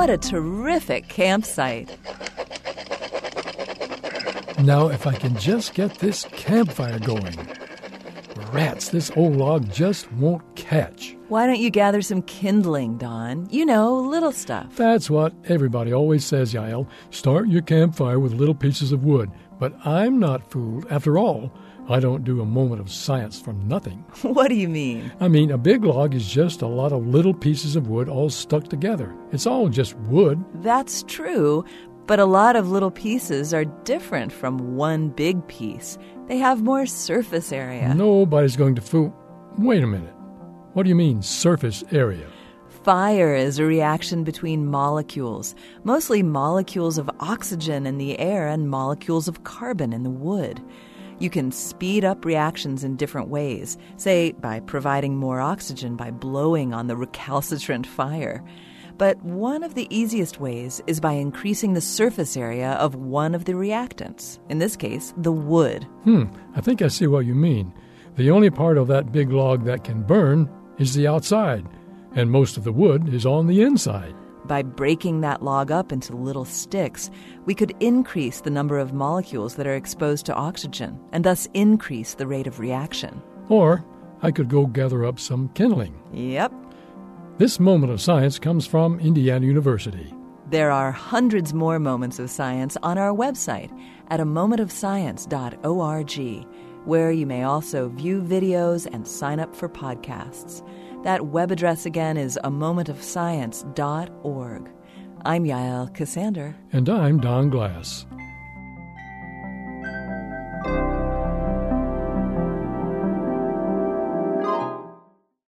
What a terrific campsite. Now, if I can just get this campfire going. Rats, this old log just won't catch. Why don't you gather some kindling, Don? You know, little stuff. That's what everybody always says, Yael. Start your campfire with little pieces of wood. But I'm not fooled. After all, I don't do a moment of science for nothing. What do you mean? I mean, a big log is just a lot of little pieces of wood all stuck together. It's all just wood. That's true, but a lot of little pieces are different from one big piece. They have more surface area. Nobody's going to fool. Wait a minute. What do you mean, surface area? Fire is a reaction between molecules, mostly molecules of oxygen in the air and molecules of carbon in the wood. You can speed up reactions in different ways, say by providing more oxygen by blowing on the recalcitrant fire. But one of the easiest ways is by increasing the surface area of one of the reactants, in this case, the wood. I think I see what you mean. The only part of that big log that can burn is the outside, and most of the wood is on the inside. By breaking that log up into little sticks, we could increase the number of molecules that are exposed to oxygen, and thus increase the rate of reaction. Or I could go gather up some kindling. Yep. This moment of science comes from Indiana University. There are hundreds more moments of science on our website at amomentofscience.org, where you may also view videos and sign up for podcasts. That web address again is amomentofscience.org. I'm Yael Cassander. And I'm Don Glass.